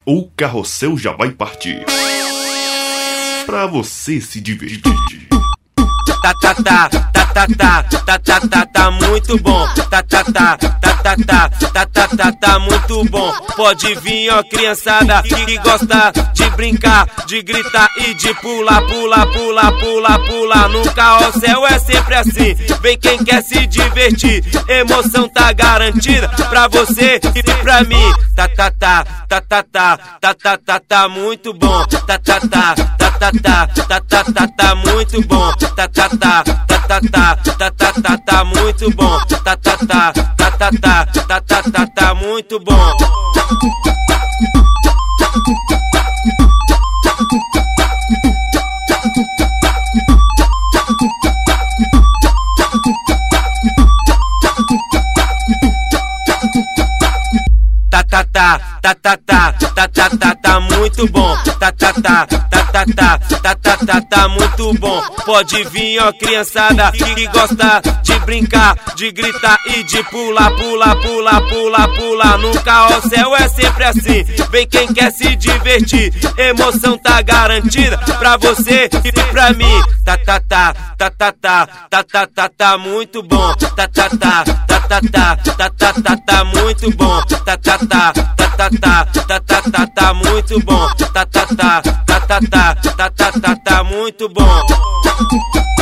o carrossel já vai partir. Pra você se divertir. Tá muito bom. Tá muito bom. Pode vir, ó, criançada que gosta de brincar, de gritar e de pular. No carrossel é sempre assim. Vem quem quer se divertir, emoção tá garantida pra você e pra mim. Tá muito bom. Tá muito bom. Tá muito bom. Tá muito bom. Tá muito bom. Tá muito bom. Pode vir, ó, criançada que gosta de brincar, de gritar e de pular. No carrossel é sempre assim. Vem quem quer se divertir, emoção tá garantida pra você e pra mim. Tá muito bom. Tá muito bom. Tá muito bom. Tá muito bom.